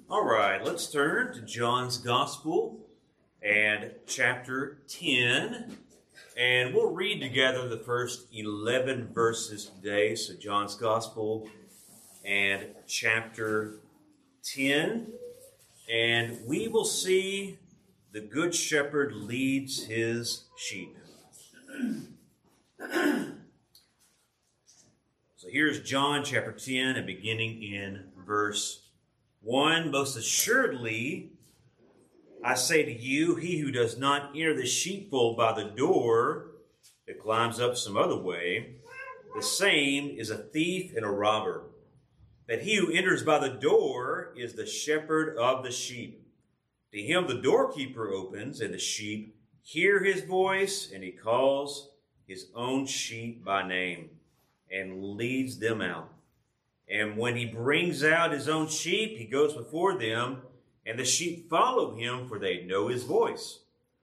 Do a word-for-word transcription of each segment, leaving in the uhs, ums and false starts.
All right, let's turn to John's Gospel and chapter ten, and we'll read together the first eleven verses today. So John's Gospel and chapter ten, and we will see the Good Shepherd leads his sheep. So here's John chapter ten, and beginning in verse one. Most assuredly, I say to you, he who does not enter the sheepfold by the door, but climbs up some other way, the same is a thief and a robber. But he who enters by the door is the shepherd of the sheep. To him the doorkeeper opens, and the sheep hear his voice, and he calls his own sheep by name and leads them out. And when he brings out his own sheep, he goes before them, and the sheep follow him, for they know his voice.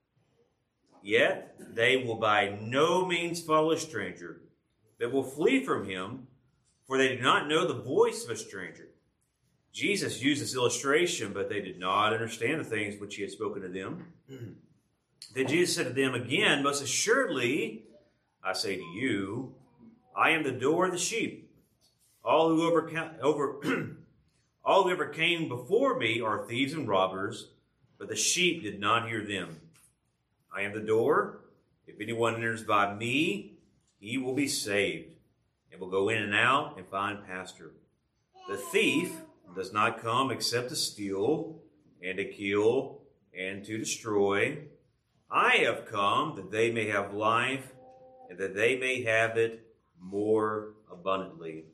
Yet they will by no means follow a stranger, but will flee from him, for they do not know the voice of a stranger. Jesus used this illustration, but they did not understand the things which he had spoken to them. Then Jesus said to them again, most assuredly, I say to you, I am the door of the sheep. All who overcame, over, all who ever came before me are thieves and robbers, but the sheep did not hear them. I am the door. If anyone enters by me, he will be saved, and will go in and out and find pasture. The thief does not come except to steal and to kill and to destroy. I have come that they may have life, and that they may have it more abundantly.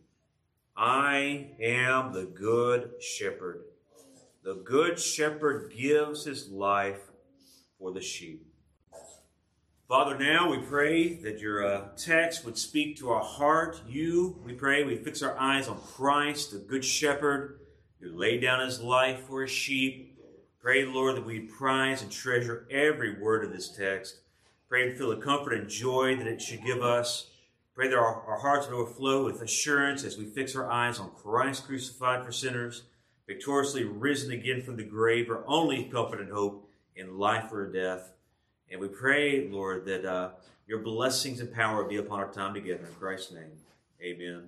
I am the good shepherd. The good shepherd gives his life for the sheep. Father, now we pray that your uh, text would speak to our heart. You, we pray, we fix our eyes on Christ, the good shepherd, who laid down his life for his sheep. Pray, Lord, that we prize and treasure every word of this text. Pray and feel the comfort and joy that it should give us. Pray that our, our hearts would overflow with assurance as we fix our eyes on Christ crucified for sinners, victoriously risen again from the grave, our only comfort and hope in life or death. And we pray, Lord, that uh, your blessings and power be upon our time together. In Christ's name, amen.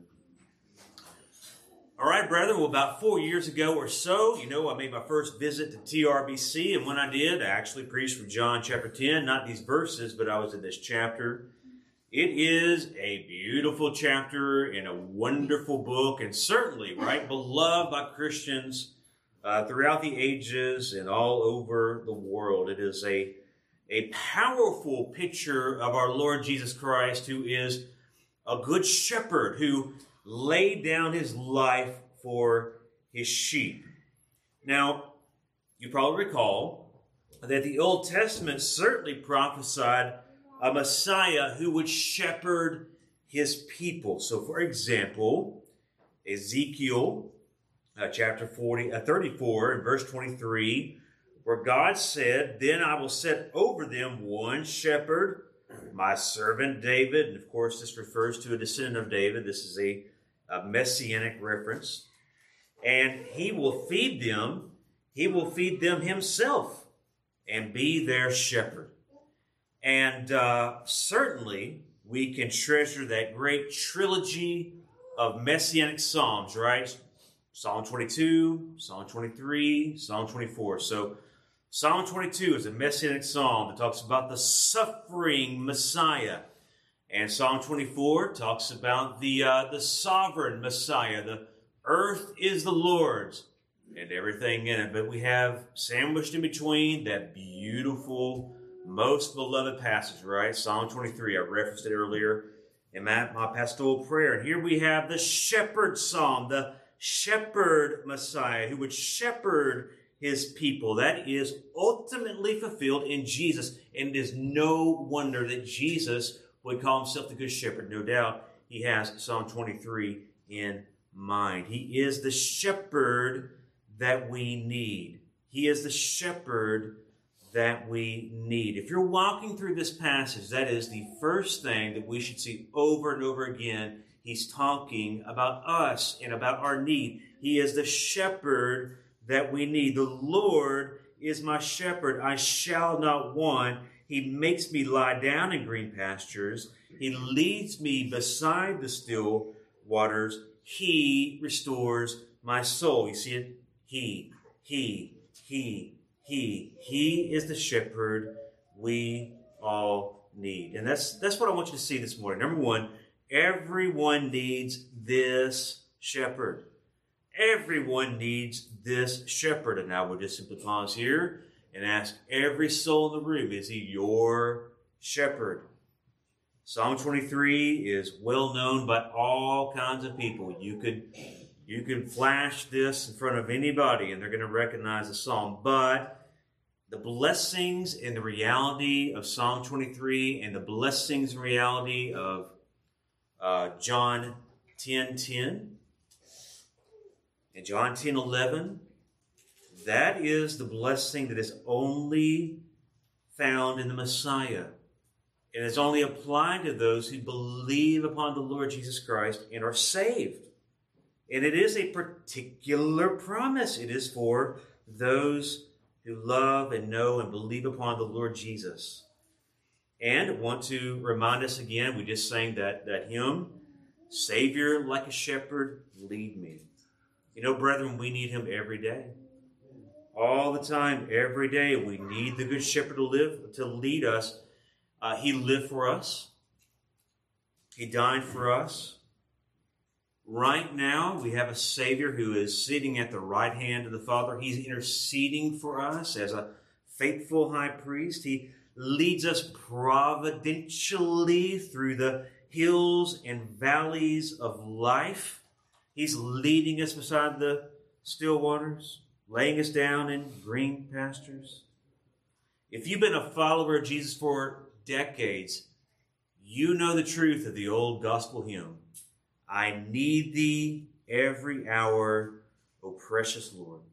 All right, brethren, well, about four years ago or so, you know, I made my first visit to T R B C, and when I did, I actually preached from John chapter ten, not these verses, but I was in this chapter. It is a beautiful chapter in a wonderful book, and certainly, right, beloved by Christians uh, throughout the ages and all over the world. It is a, a powerful picture of our Lord Jesus Christ, who is a good shepherd who laid down his life for his sheep. Now, you probably recall that the Old Testament certainly prophesied a Messiah who would shepherd his people. So, for example, Ezekiel uh, chapter forty, uh, thirty-four and verse twenty-three, where God said, then I will set over them one shepherd, my servant David. And of course, this refers to a descendant of David. This is a, a messianic reference. And he will feed them. He will feed them himself and be their shepherd. And uh, certainly, we can treasure that great trilogy of messianic psalms, right? Psalm twenty-two, Psalm twenty-three, Psalm twenty-four. So, Psalm twenty-two is a messianic psalm that talks about the suffering Messiah. And Psalm twenty-four talks about the, uh, the sovereign Messiah. The earth is the Lord's and everything in it. But we have sandwiched in between that beautiful, most beloved passage, right? Psalm twenty-three, I referenced it earlier in my, my pastoral prayer. And here we have the shepherd psalm, the shepherd Messiah who would shepherd his people. That is ultimately fulfilled in Jesus. And it is no wonder that Jesus would call himself the good shepherd. No doubt he has Psalm twenty-three in mind. He is the shepherd that we need. He is the shepherd that we need. If you're walking through this passage, that is the first thing that we should see over and over again. He's talking about us and about our need. He is the shepherd that we need. The Lord is my shepherd. I shall not want. He makes me lie down in green pastures. He leads me beside the still waters. He restores my soul. You see it? He, he, he, he. He is the shepherd we all need. And that's that's what I want you to see this morning. Number one, everyone needs this shepherd. Everyone needs this shepherd. And I will just simply pause here and ask every soul in the room, is he your shepherd? Psalm twenty-three is well known by all kinds of people. You could, you could flash this in front of anybody and they're going to recognize the psalm. But the blessings and the reality of Psalm twenty-three and the blessings and reality of uh, John ten ten and John ten eleven, that is the blessing that is only found in the Messiah. And is only applied to those who believe upon the Lord Jesus Christ and are saved. And it is a particular promise. It is for those who love and know and believe upon the Lord Jesus. And I want to remind us again, we just sang that, that hymn, Savior like a shepherd, lead me. You know, brethren, we need him every day. All the time, every day, we need the good shepherd to live, to lead us. Uh, he lived for us. He died for us. Right now, we have a Savior who is sitting at the right hand of the Father. He's interceding for us as a faithful high priest. He leads us providentially through the hills and valleys of life. He's leading us beside the still waters, laying us down in green pastures. If you've been a follower of Jesus for decades, you know the truth of the old gospel hymn. I need thee every hour, O precious Lord.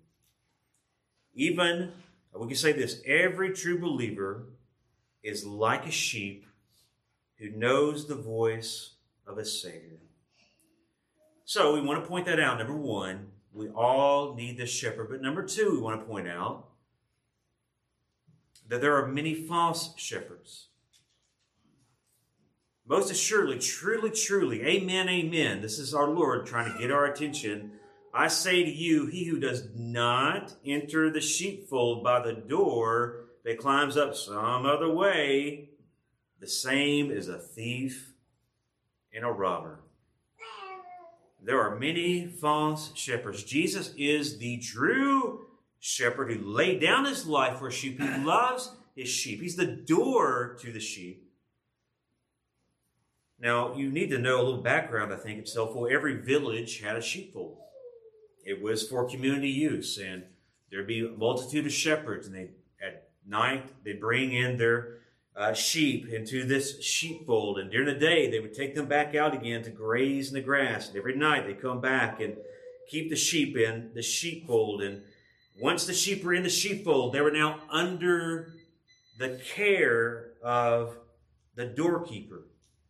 Even, we can say this, every true believer is like a sheep who knows the voice of a Savior. So we want to point that out. Number one, we all need this shepherd. But number two, we want to point out that there are many false shepherds. Most assuredly, truly, truly, amen, amen. This is our Lord trying to get our attention. I say to you, he who does not enter the sheepfold by the door, but climbs up some other way, the same is a thief and a robber. There are many false shepherds. Jesus is the true shepherd who laid down his life for sheep. He loves his sheep. He's the door to the sheep. Now, you need to know a little background, I think, itself. Well, every village had a sheepfold. It was for community use, and there'd be a multitude of shepherds, and they at night they'd bring in their uh, sheep into this sheepfold, and during the day they would take them back out again to graze in the grass. And every night they come back and keep the sheep in the sheepfold. And once the sheep were in the sheepfold, they were now under the care of the doorkeeper.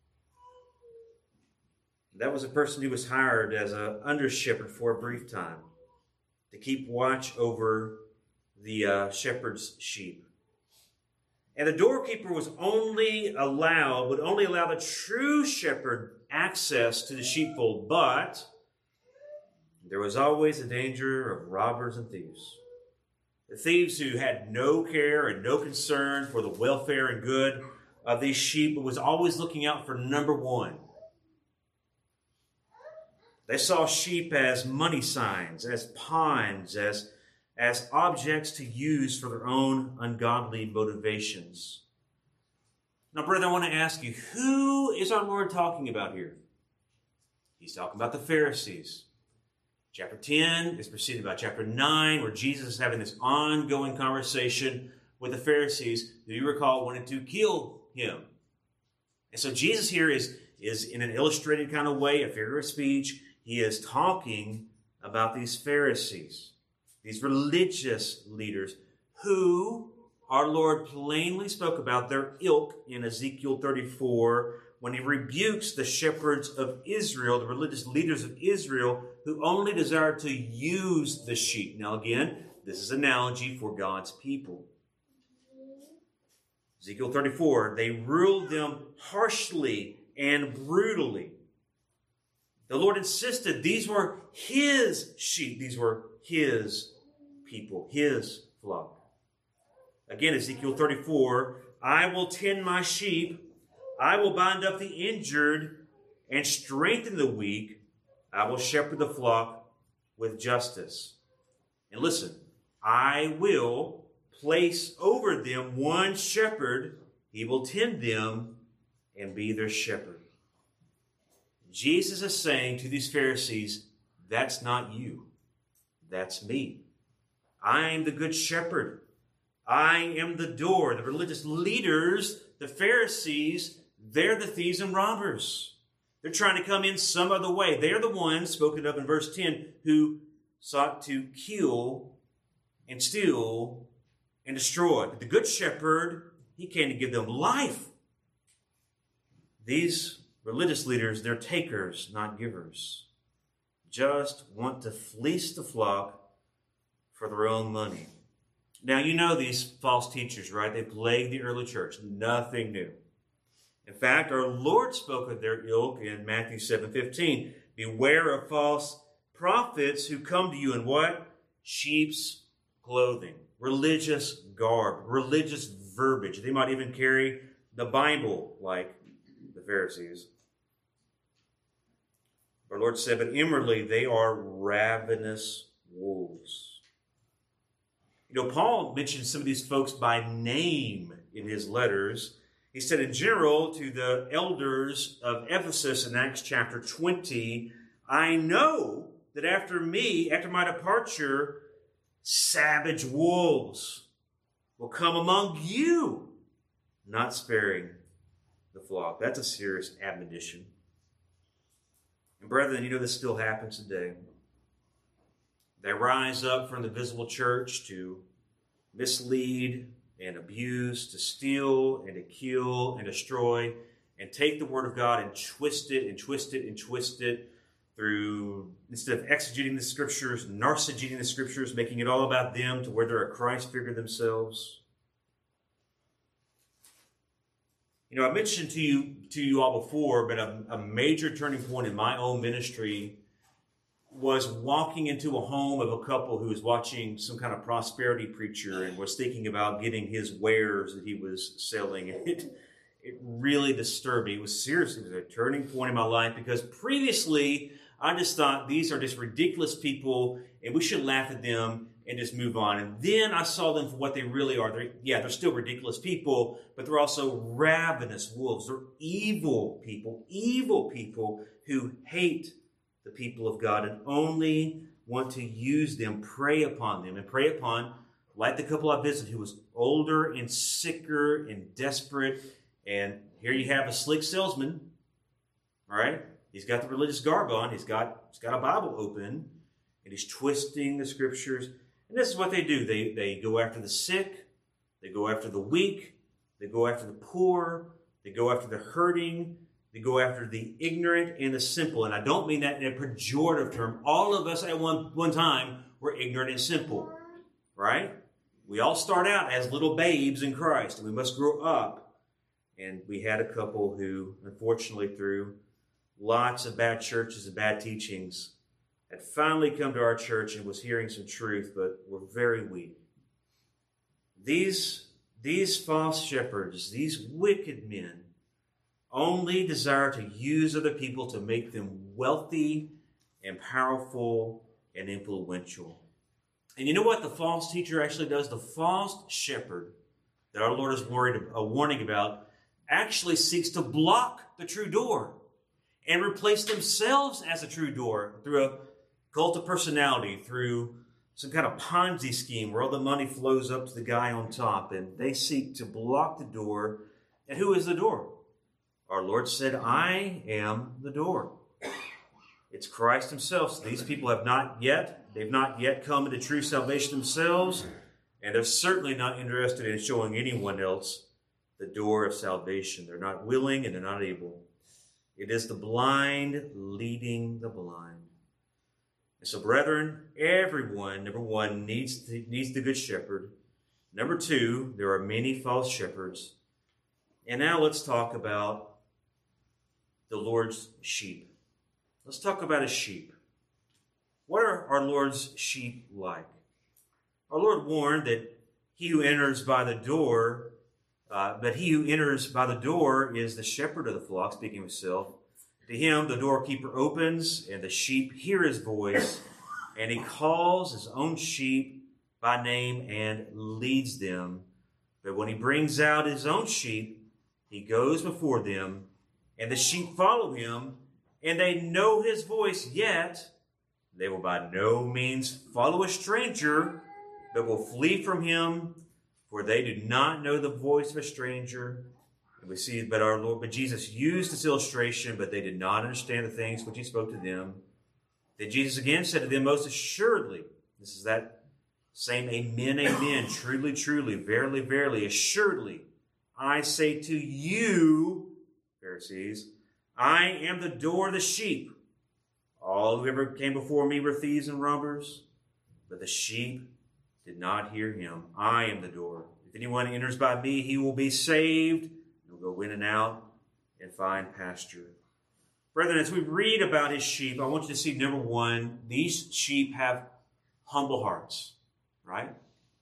That was a person who was hired as an under shepherd for a brief time to keep watch over the uh, shepherd's sheep. And the doorkeeper was only allowed, would only allow the true shepherd access to the sheepfold, but there was always a danger of robbers and thieves. The thieves who had no care and no concern for the welfare and good of these sheep, but was always looking out for number one. They saw sheep as money signs, as pawns, as, as objects to use for their own ungodly motivations. Now, brother, I want to ask you, who is our Lord talking about here? He's talking about the Pharisees. Chapter ten is preceded by chapter nine, where Jesus is having this ongoing conversation with the Pharisees, who you recall wanted to kill him. And so Jesus here is, is in an illustrated kind of way, a figure of speech. He is talking about these Pharisees, these religious leaders, who our Lord plainly spoke about their ilk in Ezekiel thirty-four, when he rebukes the shepherds of Israel, the religious leaders of Israel, who only desire to use the sheep. Now again, this is an analogy for God's people. Ezekiel thirty-four, they ruled them harshly and brutally. The Lord insisted these were his sheep. These were his people, his flock. Again, Ezekiel thirty-four, I will tend my sheep. I will bind up the injured and strengthen the weak. I will shepherd the flock with justice. And listen, I will place over them one shepherd. He will tend them and be their shepherd. Jesus is saying to these Pharisees, that's not you. That's me. I am the good shepherd. I am the door. The religious leaders, the Pharisees, they're the thieves and robbers. They're trying to come in some other way. They're the ones, spoken of in verse ten, who sought to kill and steal and destroy. But the good shepherd, he came to give them life. These religious leaders, they're takers, not givers. Just want to fleece the flock for their own money. Now, you know these false teachers, right? They plagued the early church. Nothing new. In fact, our Lord spoke of their ilk in Matthew seven fifteen. Beware of false prophets who come to you in what? Sheep's clothing, religious garb, religious verbiage. They might even carry the Bible like the Pharisees. Our Lord said, but inwardly they are ravenous wolves. You know, Paul mentioned some of these folks by name in his letters. He said in general to the elders of Ephesus in Acts chapter twenty, I know that after me, after my departure, savage wolves will come among you, not sparing the flock. That's a serious admonition. And brethren, you know this still happens today. They rise up from the visible church to mislead and abuse, to steal and to kill and destroy, and take the word of God and twist it and twist it and twist it through, instead of exegeting the scriptures, narcigeting the scriptures, making it all about them to where they're a Christ figure themselves. You know, I mentioned to you to you all before, but a, a major turning point in my own ministry was walking into a home of a couple who was watching some kind of prosperity preacher and was thinking about getting his wares that he was selling. And it, it really disturbed me. It was seriously, it was a turning point in my life because previously I just thought these are just ridiculous people and we should laugh at them and just move on. And then I saw them for what they really are. They're, yeah, they're still ridiculous people, but they're also ravenous wolves. They're evil people, evil people who hate the people of God and only want to use them, prey upon them, and prey upon, like the couple I visited who was older and sicker and desperate. And here you have a slick salesman, all right? He's got the religious garb on. He's got, he's got a Bible open, and he's twisting the scriptures. And this is what they do. They, they go after the sick. They go after the weak. They go after the poor. They go after the hurting. They go after the ignorant and the simple. And I don't mean that in a pejorative term. All of us at one, one time were ignorant and simple, right? We all start out as little babes in Christ, and we must grow up. And we had a couple who, unfortunately, through lots of bad churches and bad teachings, had finally come to our church and was hearing some truth, but were very weak. These, these false shepherds, these wicked men, only desire to use other people to make them wealthy and powerful and influential. And you know what the false teacher actually does? The false shepherd that our Lord is worried, a warning about actually seeks to block the true door and replace themselves as a true door through a cult of personality, through some kind of Ponzi scheme where all the money flows up to the guy on top, and they seek to block the door. And who is the door? Our Lord said, I am the door. It's Christ himself. So these people have not yet, they've not yet come into true salvation themselves, and they're certainly not interested in showing anyone else the door of salvation. They're not willing and they're not able. It is the blind leading the blind. And so, brethren, everyone, number one, needs the, needs the good shepherd. Number two, there are many false shepherds. And now let's talk about the Lord's sheep. Let's talk about his sheep. What are our Lord's sheep like? Our Lord warned that he who enters by the door, uh, but he who enters by the door is the shepherd of the flock, speaking of himself. To him the doorkeeper opens, and the sheep hear his voice, and he calls his own sheep by name and leads them. But when he brings out his own sheep, he goes before them, and the sheep follow him, and they know his voice, yet they will by no means follow a stranger, but will flee from him, for they do not know the voice of a stranger. And we see, but our Lord, but Jesus used this illustration, but they did not understand the things which he spoke to them. Then Jesus again said to them, most assuredly, this is that same amen, amen, truly, truly, verily, verily, assuredly, I say to you, Pharisees, I am the door of the sheep. All who ever came before me were thieves and robbers, but the sheep did not hear him. I am the door. If anyone enters by me, he will be saved. He'll go in and out and find pasture. Brethren, as we read about his sheep, I want you to see, number one, these sheep have humble hearts, right?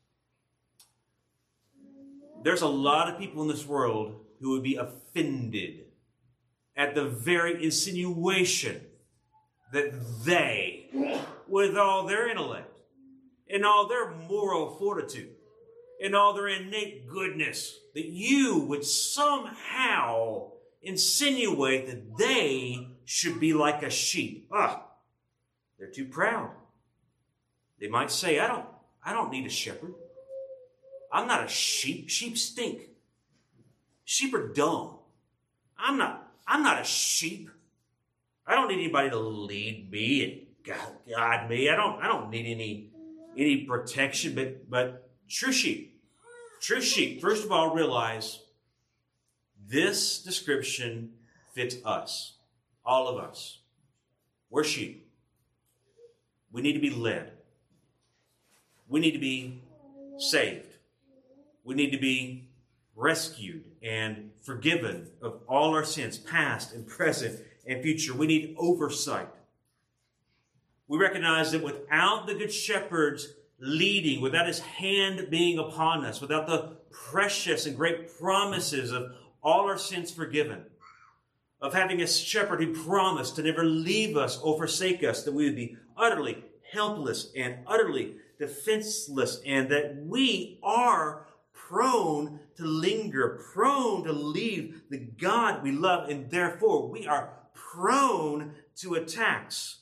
There's a lot of people in this world who would be offended at the very insinuation that they, with all their intellect, and all their moral fortitude, and all their innate goodness, that you would somehow insinuate that they should be like a sheep. Ah, they're too proud. They might say, I don't, I don't need a shepherd. I'm not a sheep. Sheep stink. Sheep are dumb. I'm not, I'm not a sheep. I don't need anybody to lead me and guide me. I don't, I don't need any, any protection, but, but true sheep, true sheep, first of all, realize this description fits us, all of us. We're sheep. We need to be led. We need to be saved. We need to be rescued and forgiven of all our sins, past and present and future. We need oversight. We recognize that without the Good Shepherd's leading, without his hand being upon us, without the precious and great promises of all our sins forgiven, of having a shepherd who promised to never leave us or forsake us, that we would be utterly helpless and utterly defenseless, and that we are prone to linger, prone to leave the God we love, and therefore we are prone to attacks.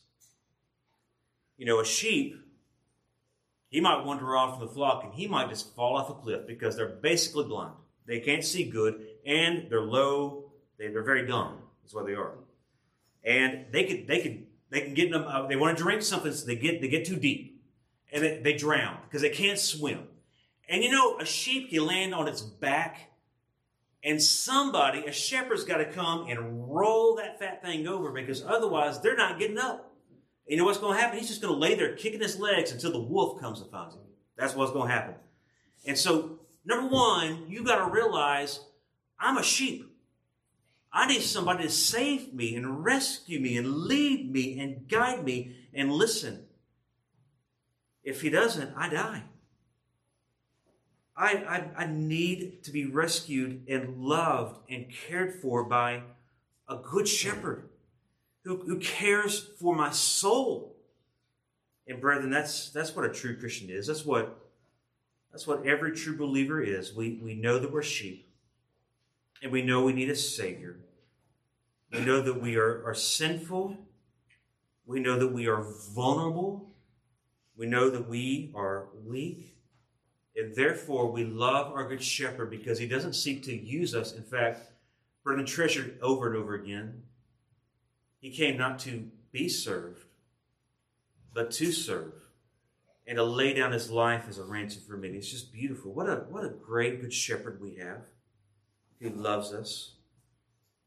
You know, a sheep, he might wander off the flock and he might just fall off a cliff because they're basically blind. They can't see good, and they're low. They, they're very dumb. That's what they are. And they could, they could, they can get them. Uh, they want to drink something, so they get, they get too deep, and they, they drown because they can't swim. And you know, a sheep can land on its back, and somebody, a shepherd's got to come and roll that fat thing over, because otherwise they're not getting up. And you know what's going to happen? He's just going to lay there kicking his legs until the wolf comes and finds him. That's what's going to happen. And so, number one, you got to realize I'm a sheep. I need somebody to save me and rescue me and lead me and guide me and listen. If he doesn't, I die. I, I, I need to be rescued and loved and cared for by a good shepherd who, who cares for my soul. And brethren, that's that's what a true Christian is. That's what that's what every true believer is. We we know that we're sheep, and we know we need a Savior. We know that we are, are sinful. We know that we are vulnerable. We know that we are weak. And therefore, we love our good shepherd because he doesn't seek to use us. In fact, Brethren treasured over and over again, he came not to be served, but to serve, and to lay down his life as a ransom for many. It's just beautiful. What a, what a great good shepherd we have who loves us. And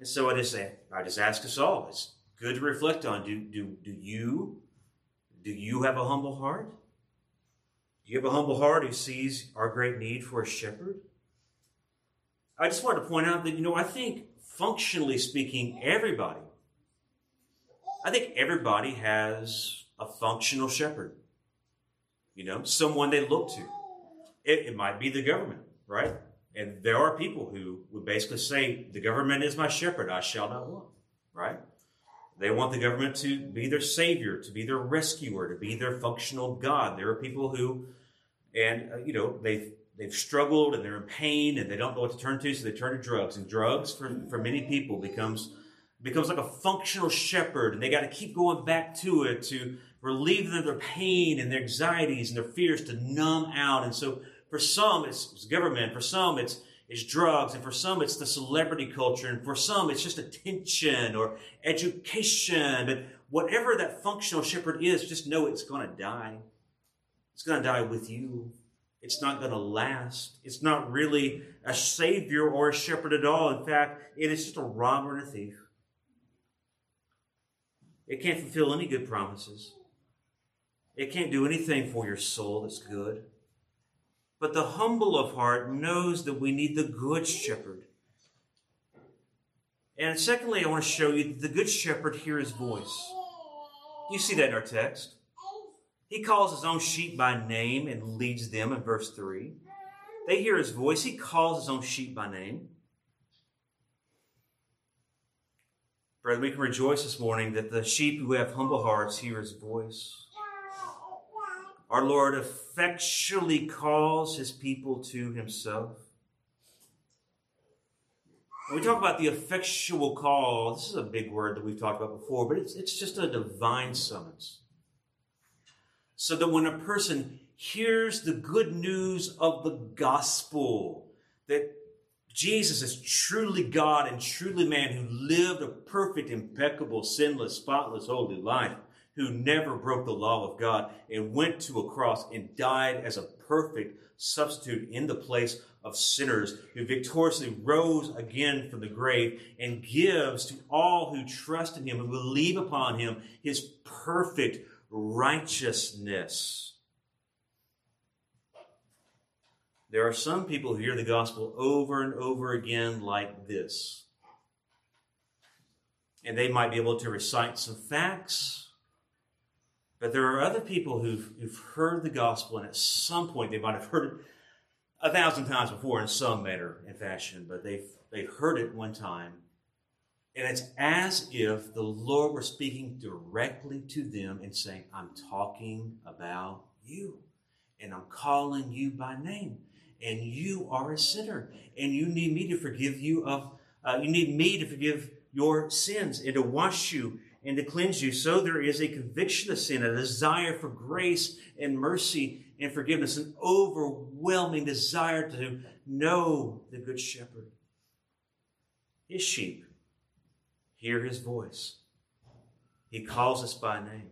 And so I just say, I just ask us all, it's good to reflect on, do, do, do you, do you have a humble heart? Do you have a humble heart who sees our great need for a shepherd? I just wanted to point out that, you know, I think functionally speaking, everybody, I think everybody has a functional shepherd. You know, someone they look to. It, it might be the government, right? And there are people who would basically say, the government is my shepherd, I shall not want, right? They want the government to be their savior, to be their rescuer, to be their functional God. There are people who, and, uh, you know, they've, they've struggled and they're in pain and they don't know what to turn to, so they turn to drugs. And drugs, for, for many people, becomes, becomes like a functional shepherd, and they got to keep going back to it to relieve them of their pain and their anxieties and their fears, to numb out. And so for some, it's, it's government. For some, it's, it's drugs. And for some, it's the celebrity culture. And for some, it's just attention or education. But whatever that functional shepherd is, just know it's going to die. It's going to die with you. It's not going to last. It's not really a savior or a shepherd at all. In fact, it is just a robber and a thief. It can't fulfill any good promises. It can't do anything for your soul that's good. But the humble of heart knows that we need the good shepherd. And secondly, I want to show you that the good shepherd hears his voice. You see that in our text. He calls his own sheep by name and leads them in verse three. They hear his voice. He calls his own sheep by name. Brethren, we can rejoice this morning that the sheep who have humble hearts hear his voice. Our Lord effectually calls his people to himself. When we talk about the effectual call, this is a big word that we've talked about before, but it's, it's just a divine summons. So that when a person hears the good news of the gospel, that Jesus is truly God and truly man, who lived a perfect, impeccable, sinless, spotless, holy life, who never broke the law of God and went to a cross and died as a perfect substitute in the place of sinners, who victoriously rose again from the grave and gives to all who trust in him and believe upon him his perfect righteousness. There are some people who hear the gospel over and over again like this. And they might be able to recite some facts. But there are other people who've, who've heard the gospel, and at some point they might have heard it a thousand times before in some manner and fashion, but they've, they've heard it one time. And it's as if the Lord were speaking directly to them and saying, I'm talking about you, and I'm calling you by name, and you are a sinner, and you need me to forgive you of, uh, you need me to forgive your sins and to wash you and to cleanse you. So there is a conviction of sin, a desire for grace and mercy and forgiveness, an overwhelming desire to know the Good Shepherd. His sheep hear his voice. He calls us by name.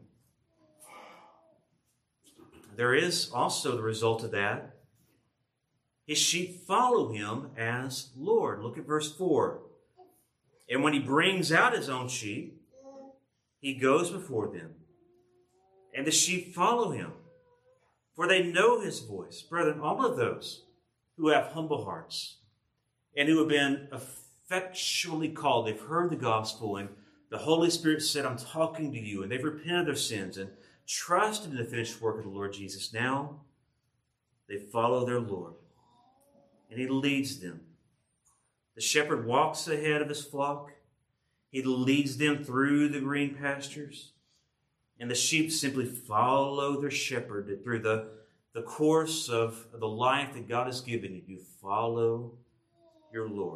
There is also the result of that. His sheep follow him as Lord. Look at verse four. And when he brings out his own sheep, he goes before them, and the sheep follow him, for they know his voice. Brethren, all of those who have humble hearts and who have been effectually called, they've heard the gospel, and the Holy Spirit said, I'm talking to you, and they've repented their sins and trusted in the finished work of the Lord Jesus. Now they follow their Lord, and he leads them. The shepherd walks ahead of his flock. He leads them through the green pastures, and the sheep simply follow their shepherd through the, the course of the life that God has given you. You follow your Lord.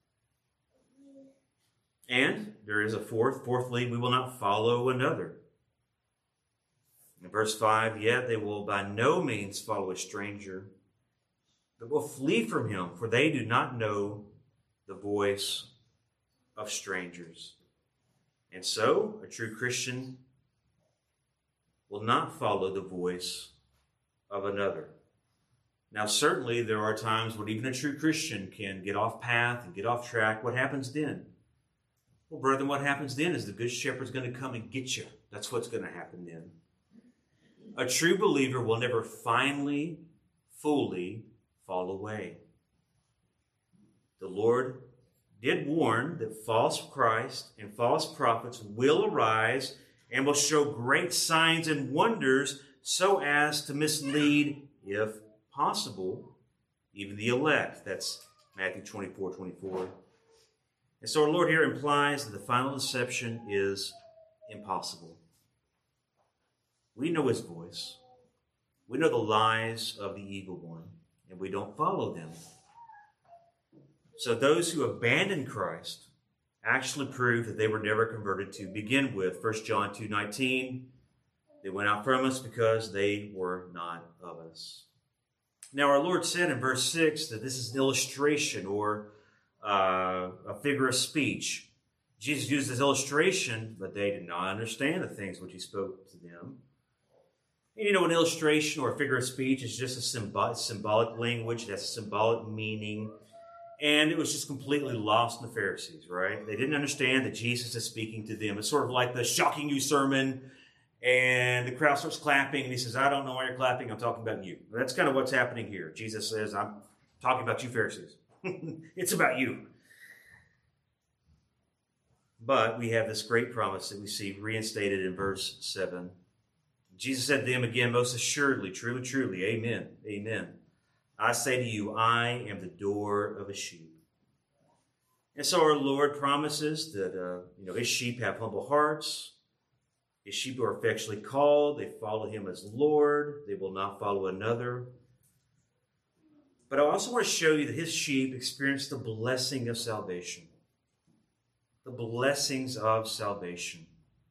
And there is a fourth. Fourthly, we will not follow another. In verse five, yet they will by no means follow a stranger, but will flee from him, for they do not know the voice of strangers. And so, a true Christian will not follow the voice of another. Now, certainly there are times when even a true Christian can get off path and get off track. What happens then? Well, brethren, what happens then is the good shepherd's going to come and get you. That's what's going to happen then. A true believer will never finally, fully fall away. The Lord did warn that false Christ and false prophets will arise and will show great signs and wonders so as to mislead, if possible, even the elect. That's Matthew twenty-four twenty-four. And so our Lord here implies that the final deception is impossible. We know his voice. We know the lies of the evil one, and we don't follow them. So those who abandon Christ actually prove that they were never converted to begin with. First John two nineteen, they went out from us because they were not of us. Now our Lord said in verse six that this is an illustration or uh, a figure of speech. Jesus used this illustration, but they did not understand the things which he spoke to them. And you know, an illustration or a figure of speech is just a symbol- symbolic language. That's a symbolic meaning. And it was just completely lost in the Pharisees, right? They didn't understand that Jesus is speaking to them. It's sort of like the shocking you sermon, and the crowd starts clapping, and he says, I don't know why you're clapping, I'm talking about you. That's kind of what's happening here. Jesus says, I'm talking about you Pharisees. It's about you. But we have this great promise that we see reinstated in verse seven. Jesus said to them again, most assuredly, truly, truly, amen, amen. I say to you, I am the door of a sheep. And so our Lord promises that uh, you know his sheep have humble hearts. His sheep are affectionately called. They follow him as Lord. They will not follow another. But I also want to show you that his sheep experience the blessing of salvation. The blessings of salvation.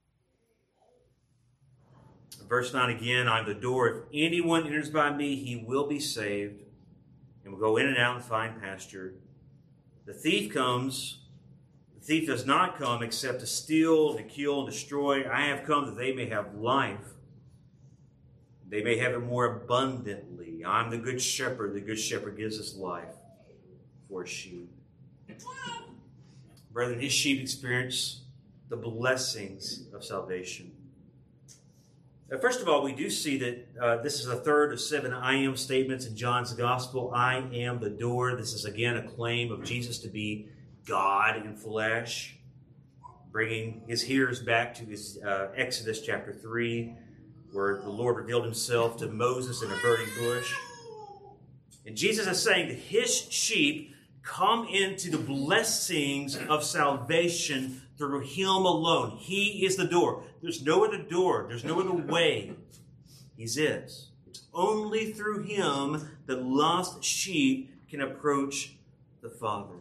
Verse nine again, I'm the door. If anyone enters by me, he will be saved and will go in and out and find pasture. The thief comes. The thief does not come except to steal, to kill, and destroy. I have come that they may have life. They may have it more abundantly. I'm the good shepherd. The good shepherd gives us life for his sheep. Brethren, his sheep experience the blessings of salvation. Now, first of all, we do see that uh, this is the third of seven I am statements in John's gospel. I am the door. This is again a claim of Jesus to be God in flesh, bringing his hearers back to his uh, Exodus chapter three, where the Lord revealed himself to Moses in a burning bush. And Jesus is saying that his sheep come into the blessings of salvation through him alone. He is the door. There's no other door. There's no other way. He's it. It's only through him that lost sheep can approach the Father.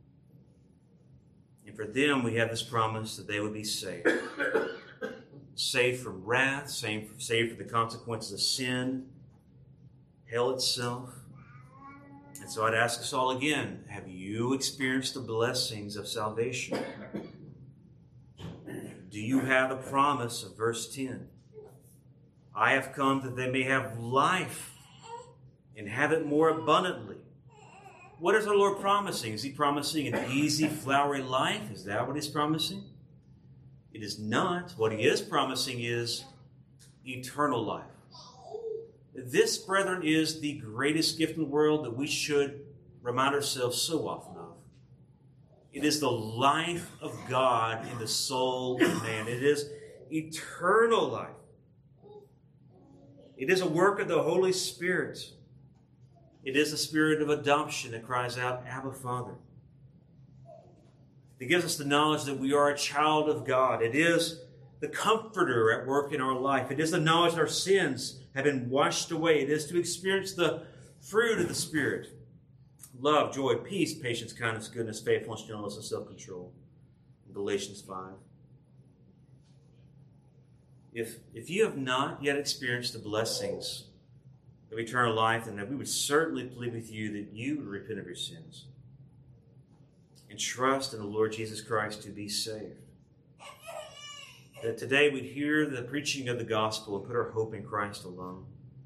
And for them, we have this promise that they would be saved. Saved from wrath, saved, saved from the consequences of sin, hell itself. And so I'd ask us all again, have you experienced the blessings of salvation? Do you have the promise of verse ten? I have come that they may have life and have it more abundantly. What is our Lord promising? Is he promising an easy, flowery life? Is that what he's promising? It is not. What he is promising is eternal life. This, brethren, is the greatest gift in the world that we should remind ourselves so often of. It is the life of God in the soul of man. It is eternal life. It is a work of the Holy Spirit. It is the spirit of adoption that cries out, Abba, Father. It gives us the knowledge that we are a child of God. It is the comforter at work in our life. It is the knowledge that our sins have been washed away. It is to experience the fruit of the Spirit. Love, joy, peace, patience, kindness, goodness, faithfulness, gentleness, and self-control. Galatians five. If, if you have not yet experienced the blessings of eternal life, then we would certainly plead with you that you would repent of your sins and trust in the Lord Jesus Christ to be saved. That today we'd hear the preaching of the gospel and put our hope in Christ alone.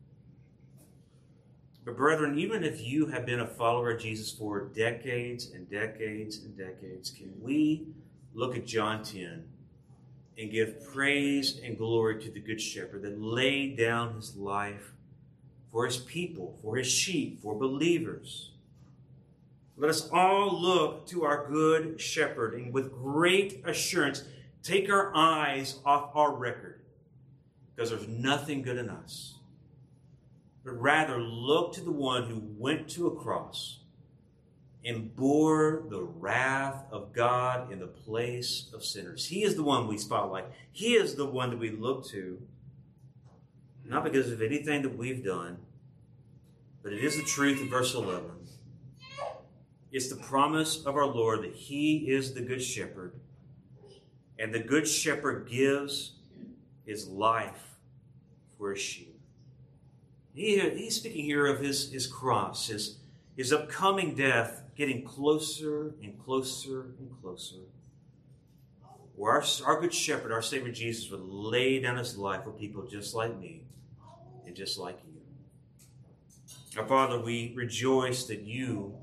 But brethren, even if you have been a follower of Jesus for decades and decades and decades, can we look at John ten and give praise and glory to the Good Shepherd that laid down his life for his people, for his sheep, for believers. Let us all look to our Good Shepherd and with great assurance take our eyes off our record, because there's nothing good in us. But rather look to the one who went to a cross and bore the wrath of God in the place of sinners. He is the one we spotlight. He is the one that we look to, not because of anything that we've done, but it is the truth in verse eleven. It's the promise of our Lord that he is the Good Shepherd, and the Good Shepherd gives his life for his sheep. He, he's speaking here of his, his cross, his, his upcoming death getting closer and closer and closer. Where our, our Good Shepherd, our Savior Jesus, would lay down his life for people just like me and just like you. Our Father, we rejoice that you,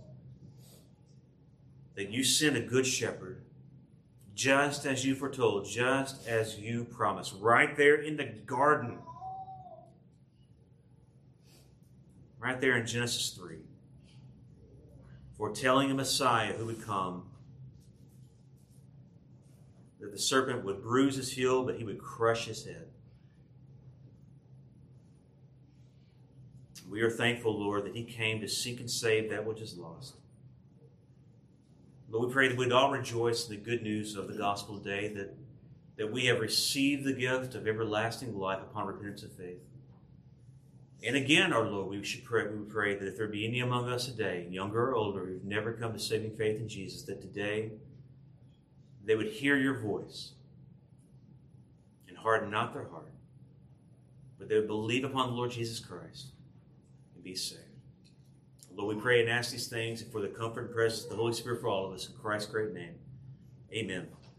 that you sent a Good Shepherd, just as you foretold, just as you promised, right there in the garden, right there in Genesis three, foretelling a Messiah who would come, that the serpent would bruise his heel, but he would crush his head. We are thankful, Lord, that he came to seek and save that which is lost. Lord, we pray that we'd all rejoice in the good news of the gospel today, that, that we have received the gift of everlasting life upon repentance of faith. And again, our Lord, we should pray, we pray that if there be any among us today, younger or older, who've never come to saving faith in Jesus, that today they would hear your voice and harden not their heart, but they would believe upon the Lord Jesus Christ and be saved. Lord, we pray and ask these things for the comfort and presence of the Holy Spirit for all of us. In Christ's great name, amen.